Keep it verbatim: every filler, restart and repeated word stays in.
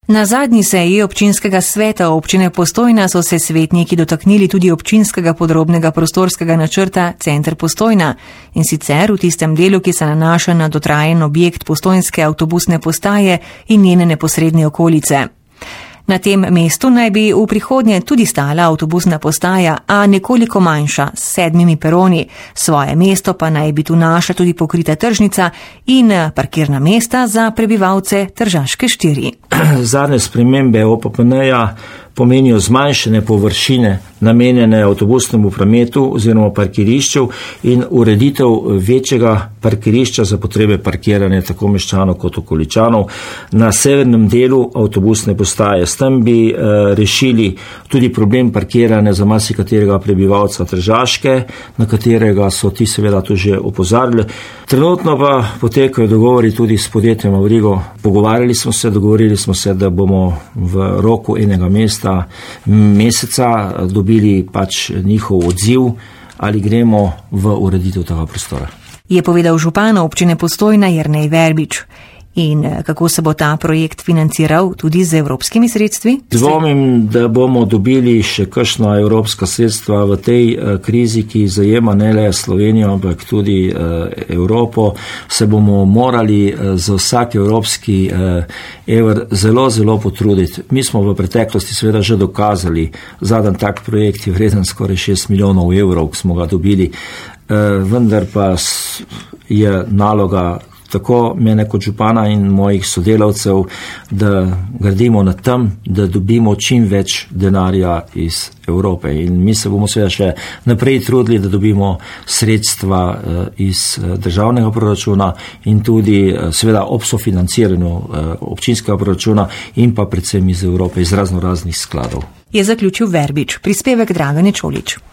Na zadnji seji občinskega sveta občine Postojna so se svetniki dotaknili tudi občinskega podrobnega prostorskega načrta Center Postojna, in sicer v tistem delu, ki se nanaša na dotrajen objekt postojnske avtobusne postaje in njene neposredne okolice. Na tem mestu naj bi v prihodnje tudi stala avtobusna postaja, a nekoliko manjša, s sedmimi peroni. Svoje mesto pa naj bi tu našla tudi pokrita tržnica in parkirna mesta za prebivalce Tržaške štiri. Zadnje spremembe O P P N-ja pomenijo zmanjšane površine namenjene avtobusnemu prometu oziroma parkirišču in ureditev večjega parkirišča za potrebe parkiranja tako meščanov kot okoličanov na severnem delu avtobusne postaje. S tem bi e, rešili tudi problem parkiranja za marsikaterega prebivalca Tržaške, na katerega so ti seveda to že opozarjali. Trenutno pa potekajo dogovori tudi s podjetjem Avrigo. Pogovarjali smo se, dogovorili smo se, da bomo v roku enega mesta meseca dobili pač njihov odziv, ali gremo v ureditev tega prostora. Je povedal župan občine Postojna Jernej Verbič. In kako se bo ta projekt financiral tudi z evropskimi sredstvi? Dvomim, da bomo dobili še kakšna evropska sredstva v tej krizi, ki zajema ne le Slovenijo, ampak tudi Evropo. Se bomo morali za vsak evropski evr zelo, zelo potruditi. Mi smo v preteklosti seveda že dokazali, zadnji tak projekt je vreden skoraj šest milijonov evrov, ki smo ga dobili, vendar pa je naloga tako mene kot župana in mojih sodelavcev, da gradimo na tem, da dobimo čim več denarja iz Evrope. In mi se bomo seveda še naprej trudili, da dobimo sredstva iz državnega proračuna in tudi seveda ob sofinanciranju občinskega proračuna in pa predvsem iz Evrope, iz razno raznih skladov. Je zaključil Verbič, prispevek Dragane Čolič.